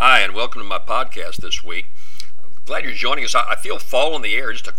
Hi, and welcome to my podcast this week. Glad you're joining us. I feel fall in the air, just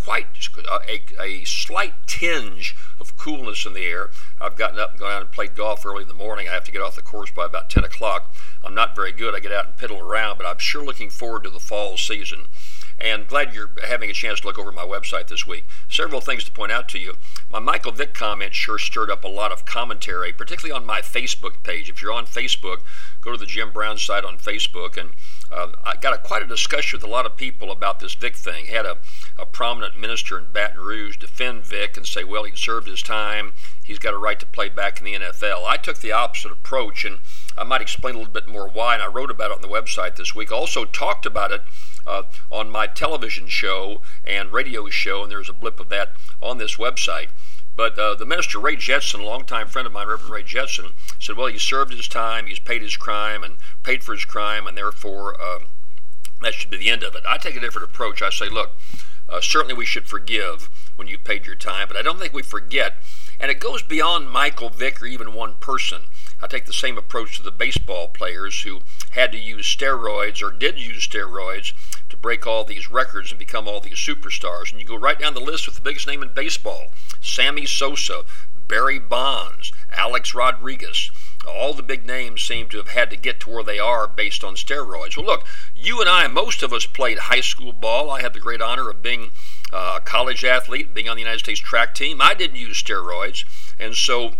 a slight tinge of coolness in the air. I've gotten up and gone out and played golf early in the morning. I have to get off the course by about 10 o'clock. I'm not very good. I get out and piddle around, but I'm sure looking forward to the fall season. And glad you're having a chance to look over my website this week. Several things to point out to you. My Michael Vick comment sure stirred up a lot of commentary, particularly on my Facebook page. If you're on Facebook, go to the Jim Brown site on Facebook, and I got quite a discussion with a lot of people about this Vick thing. Had a prominent minister in Baton Rouge defend Vick and say, well, he served his time. He's got a right to play back in the NFL. I took the opposite approach, and I might explain a little bit more why, and I wrote about it on the website this week. Also talked about it on my television show and radio show, and there's a blip of that on this website. But the minister, Ray Jetson, a longtime friend of mine, Reverend Ray Jetson, said, well, he served his time, he's paid his crime, and paid for his crime, and therefore that should be the end of it. I take a different approach. I say, look, certainly we should forgive when you've paid your time, but I don't think we forget. And it goes beyond Michael Vick or even one person. I take the same approach to the baseball players who had to use steroids or did use steroids to break all these records and become all these superstars. And you go right down the list with the biggest name in baseball: Sammy Sosa, Barry Bonds, Alex Rodriguez. All the big names seem to have had to get to where they are based on steroids. Well, look, you and I, most of us played high school ball. I had the great honor of being a college athlete, being on the United States track team. I didn't use steroids, and so...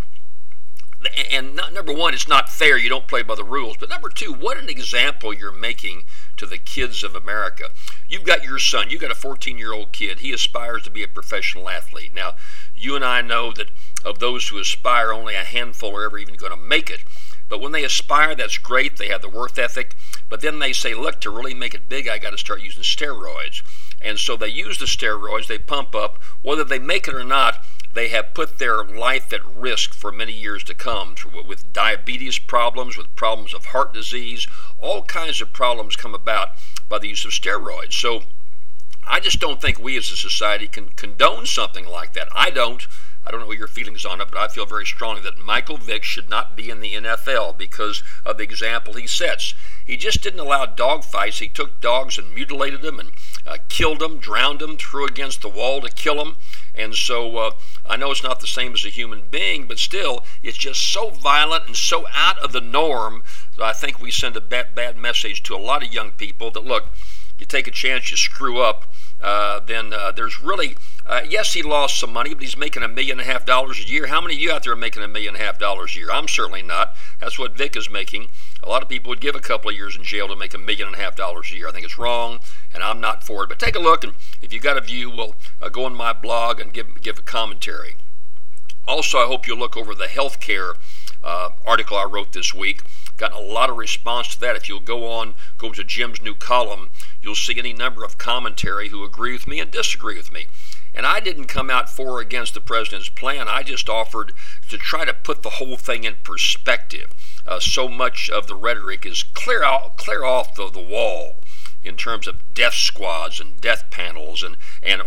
And number one, it's not fair. You don't play by the rules. But number two, what an example you're making to the kids of America. You've got your son. You've got a 14-year-old kid. He aspires to be a professional athlete. Now, you and I know that of those who aspire, only a handful are ever even going to make it. But when they aspire, that's great. They have the work ethic. But then they say, look, to really make it big, I got to start using steroids. And so they use the steroids. They pump up. Whether they make it or not, they have put their life at risk for many years to come with diabetes problems, with problems of heart disease. All kinds of problems come about by the use of steroids. So I just don't think we as a society can condone something like that. I don't know what your feelings on it, but I feel very strongly that Michael Vick should not be in the NFL because of the example he sets. He just didn't allow dog fights. He took dogs and mutilated them and killed them, drowned them, threw against the wall to kill them. And so I know it's not the same as a human being, but still, it's just so violent and so out of the norm that I think we send a bad message to a lot of young people that, look, you take a chance, you screw up, then there's really, yes, he lost some money, but he's making $1.5 million a year. How many of you out there are making $1.5 million a year? I'm certainly not. That's what Vick is making. A lot of people would give a couple of years in jail to make $1.5 million a year. I think it's wrong, and I'm not for it. But take a look, and if you got a view, well, go on my blog and give a commentary. Also, I hope you'll look over the healthcare article I wrote this week. Gotten a lot of response to that. If you'll go to Jim's new column, you'll see any number of commentary who agree with me and disagree with me. And I didn't come out for or against the president's plan. I just offered to try to put the whole thing in perspective. So much of the rhetoric is clear off the wall in terms of death squads and death panels and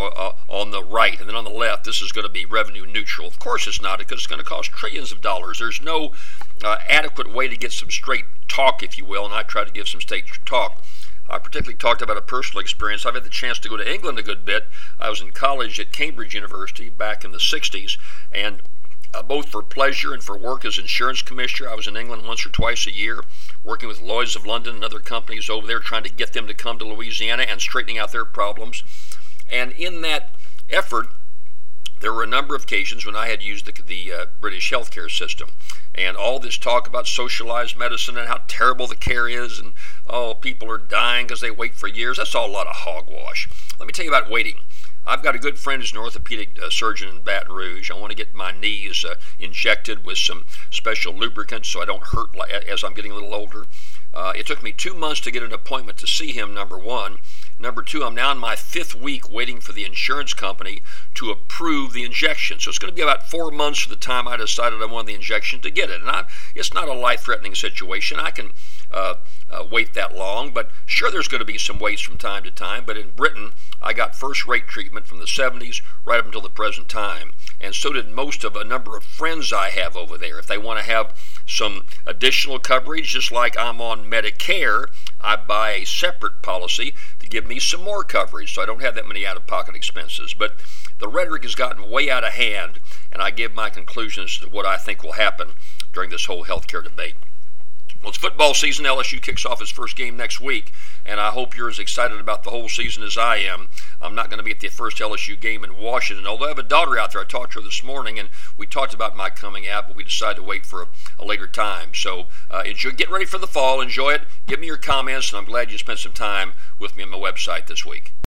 on the right, and then on the left, this is going to be revenue neutral. Of course it's not, because it's going to cost trillions of dollars. There's no adequate way to get some straight talk, if you will, and I try to give some straight talk. I particularly talked about a personal experience. I've had the chance to go to England a good bit. I was in college at Cambridge University back in the 60s, and both for pleasure and for work as insurance commissioner. I was in England once or twice a year, working with Lloyd's of London and other companies over there, trying to get them to come to Louisiana and straightening out their problems. And in that effort, there were a number of occasions when I had used the British healthcare system. And all this talk about socialized medicine and how terrible the care is, and people are dying because they wait for years. That's all a lot of hogwash. Let me tell you about waiting. I've got a good friend who's an orthopedic surgeon in Baton Rouge. I want to get my knees injected with some special lubricant so I don't hurt as I'm getting a little older. It took me 2 months to get an appointment to see him, number one. Number two, I'm now in my 5th week waiting for the insurance company to approve the injection. So it's going to be about 4 months from the time I decided I wanted the injection to get it. And it's not a life-threatening situation. I can wait that long, but sure, there's going to be some waits from time to time. But in Britain, I got first-rate treatment from the 70s right up until the present time. And so did most of a number of friends I have over there. If they want to have some additional coverage, just like I'm on Medicare, I buy a separate policy to give me some more coverage so I don't have that many out-of-pocket expenses. But the rhetoric has gotten way out of hand, and I give my conclusions to what I think will happen during this whole healthcare debate. Well, it's football season. LSU kicks off its first game next week, and I hope you're as excited about the whole season as I am. I'm not going to be at the first LSU game in Washington, although I have a daughter out there. I talked to her this morning, and we talked about my coming out, but we decided to wait for a later time. So get ready for the fall. Enjoy it. Give me your comments, and I'm glad you spent some time with me on my website this week.